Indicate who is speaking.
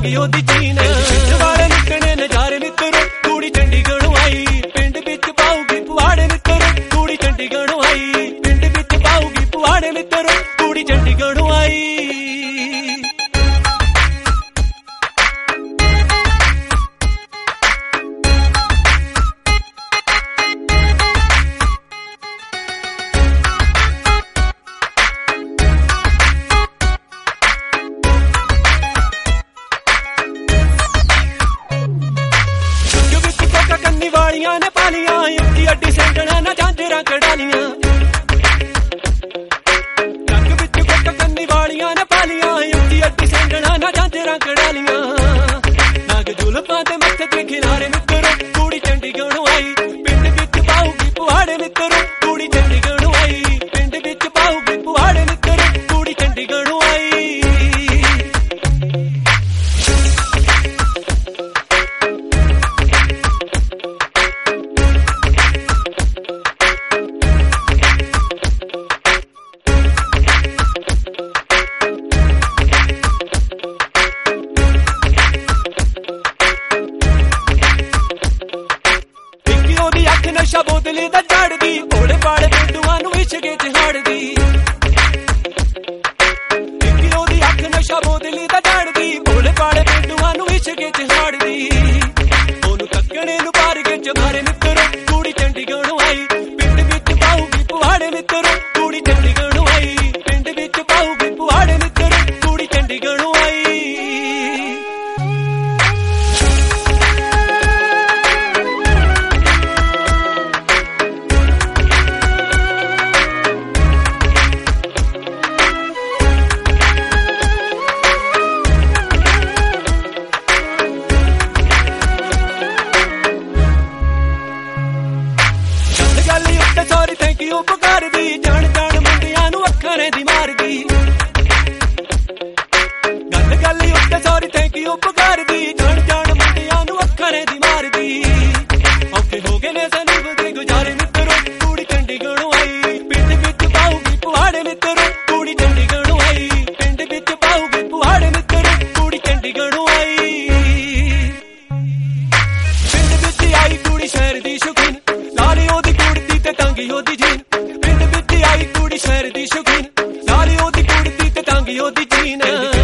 Speaker 1: ਟੰਗੀ ਉਹਦੀ ਜੀਨ ਵਾਲੇ ਨਿਕਣੇ ਨਜ਼ਾਰੇ ਮਿੱਤਰੋ ਕੁੜੀ ਚੰਡੀਗੜ੍ਹੋਂ ਆਈ ਪਿੰਡ ਵਿੱਚ ਪਾਊਗੀ ਪੁਆੜੇ ਮਿੱਤਰੋ ਕੁੜੀ ਚੰਡੀਗੜ੍ਹੋਂ ਆਈ ਪਿੰਡ ਵਿੱਚ ਪਾਊਗੀ ਪੁਆੜੇ ਮਿੱਤਰੋ ਕੁੜੀ ਚੰਡੀਗੜ੍ਹੋਂ ਆਈ वालियां ने पालियां अड्डी अड्डी सेंडना ना झांझरां कड़ालियां रंग विच गुट कन्नी वालियां ने पालियां अड्डी अड्डी सेंडना ना झांझरां कड़ालियां नाग जुल्फां ते मत्थे ते खिलारे मित्तरो कुड़ी चंडीगढ़ों आई पिंड विच पाऊगी पुआड़े मित्तरो कुड़ी चंडीगढ़ों आई पिंड विच पाऊगी पुआड़े मित्तरो कुड़ी चंडीगढ़ों आई नशा बोतले दा झाड़दी भोले भाले पिंडुआं नूं इश्के च हाड़दी इक्की ओदी अख नशा बोतले दा झाड़दी भोले भाले पिंडुआं नूं इश्के च हाड़दी ओनू तक्कणे नूं पार के च मारे मित्तरो कुड़ी चंडीगढ़ों आई पिंड विच पाऊगी पुआड़े मित्तरो कुड़ी चंडीगढ़ों आई पिंड विच पाऊगी पुआड़े मित्तरो कुड़ी चंडीगढ़ों आई सॉरी थैंक यू पुकारदी जान जान मुंडियां नूं अखां रहिंदी मारदी गल गल उत्ते सॉरी थैंक यू पुकारदी जान जान मुंडियां नूं अखां रहिंदी मारदी औखे हो गए ने सनीब दे गुजारे मित्तरो कुड़ी चंडीगढ़ों आई पिंड विच पाऊगी पुआड़े मित्तरो कुड़ी चंडीगढ़ों आई पिंड विच पाऊगी पुआड़े मित्तरो कुड़ी चंडीगढ़ों आई पिंड विच आई कुड़ी शहर दी शौकीन सारी ओदी कुड़ती ते टांगी ओदी जीन पिंड विच आई कुड़ी शहर दी शौकीन सारी ओदी कुड़ती ते टांगी ओदी जीन